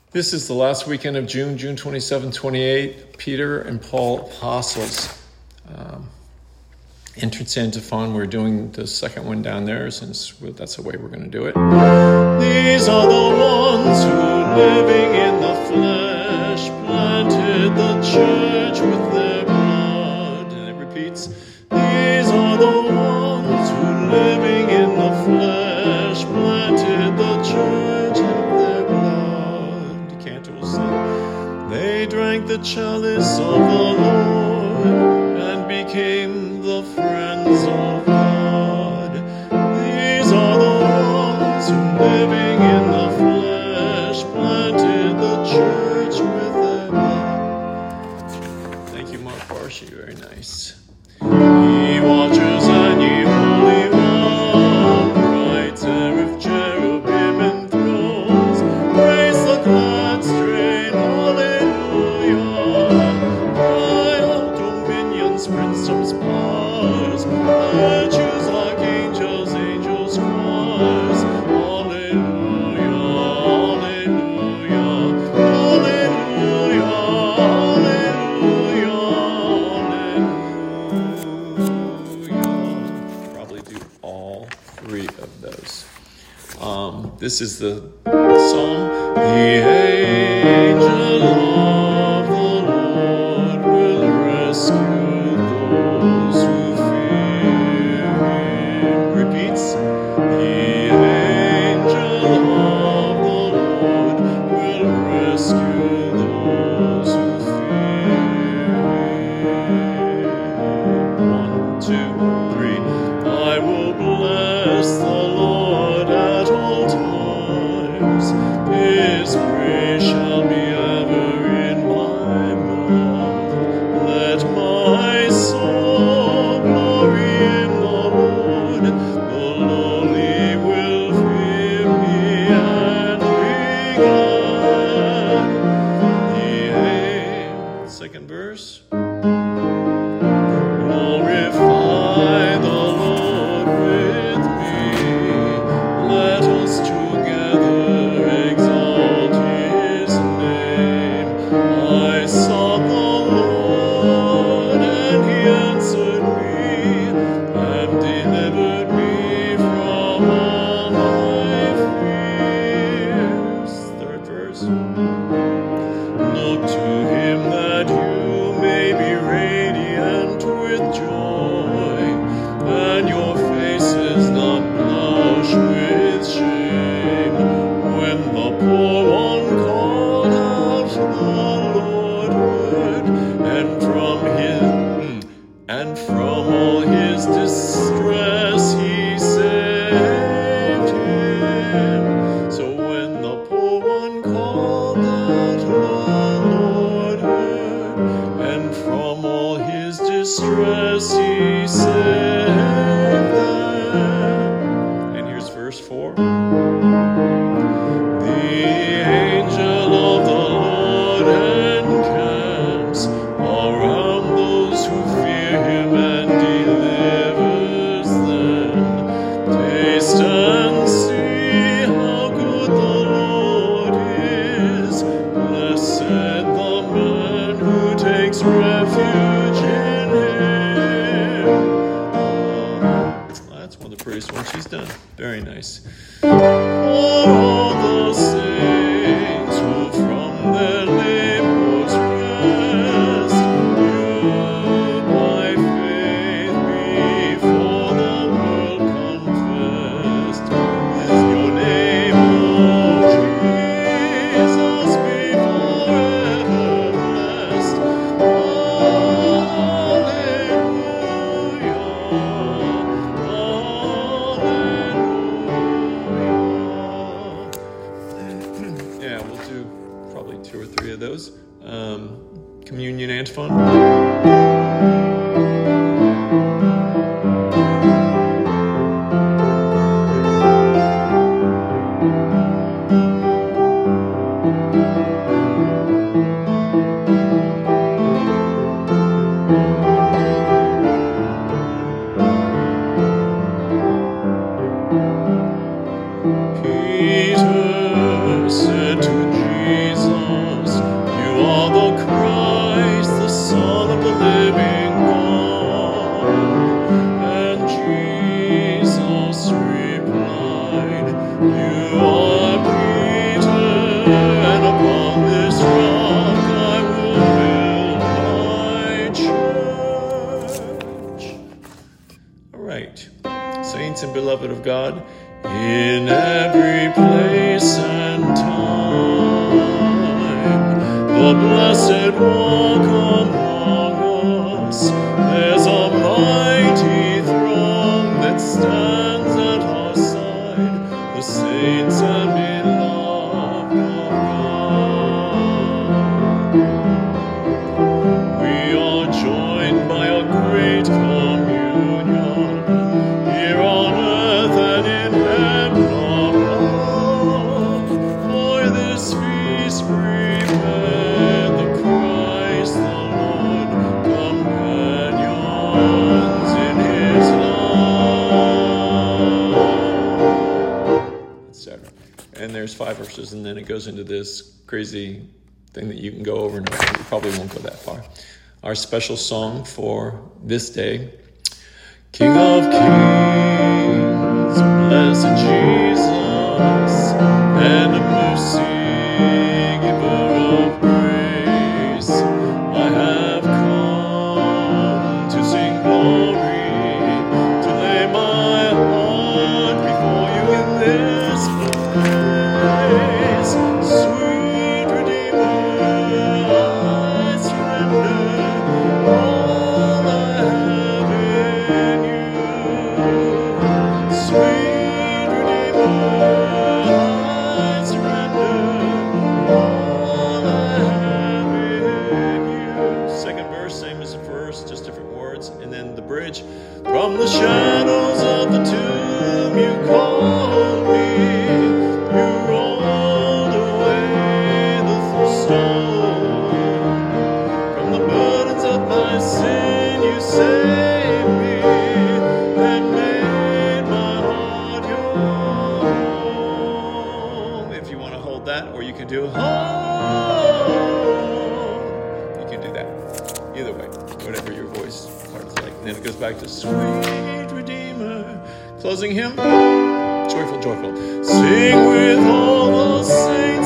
This is the last weekend of June, June 27, 28. Peter and Paul Apostles. Entrance Antiphon. We're doing the second one down there since that's the way we're going to do it. These are the ones who, living in the flesh, planted the church with their blood. And it repeats. These are the ones who, living in the flesh, planted the church with their blood. The cantor will sing. They drank the chalice of the Lord and became the friends of God. These are the ones who, living in the flesh, planted the church with their blood. Thank you, Mark Barshi. Very nice. Ye watchers and ye holy one, bright seraph, cherubim and thrones, praise the glad strain, hallelujah. Cry out, dominions, princedoms, powers, virtues, archangels, angels, choirs, hallelujah, hallelujah, hallelujah, hallelujah. Probably do all three of those. This is the psalm. The angel of the Lord will rescue those who fear him. Repeats. The angel of the Lord will rescue those who fear him. 1, 2, 3. I will bless the Lord at all times. His praise shall be ever in my mouth. Let my soul glory in the Lord. The lowly will fear me and be glad. Second verse. Glorify the Lord with me. Let us together exalt his name. I sought the Lord, and he answered me, and delivered me from all my fears. Third verse. Look to him that you may be radiant with joy, and your faces not blush with shame. When the poor one called out, the Lord heard, and from all his distress he saved him. So when the poor one called out, the Lord heard, and from all his distress he saved them. And here's verse 4. The angel of the Lord encamps around those who fear him and delivers them. Taste and see how good the Lord is. Blessed the man who takes refuge in him. That's one of the prettiest ones she's done. Very nice. For all the saints who from their labors rest, you by faith before the world confessed. With your name, O Jesus, be forever blessed. Hallelujah. Yeah, we'll do probably 2 or 3 of those. Communion antiphon. Peter said to Jesus, Spirit, walk among us. There's a mighty throng that stands at our side, the saints and beloved of God. We are joined by a great communion here on earth and in heaven above. For this feast prepare the Christ the Lord, companions in his love, etc. And there's 5 verses, and then it goes into this crazy thing that you can go over and over. You probably won't go that far. Our special song for this day, King of Kings, blessed Jesus, and of mercy, giver of grace, I have come to sing glory, to lay my heart before you in this place. Sweet Redeemer, I surrender all I have in you. Sweet Redeemer, I surrender all I have in you. Second verse, same as the first, just different words. And then the bridge. From the shadows of the tomb you called me. You rolled away the stone. From the burdens of my sin you saved me and made my heart your home. If you want to hold that, or you can do home. You can do that. Either way, whatever your voice part is like. And then it goes back to Sweet Redeemer. Closing hymn. Joyful, joyful. Sing with all the saints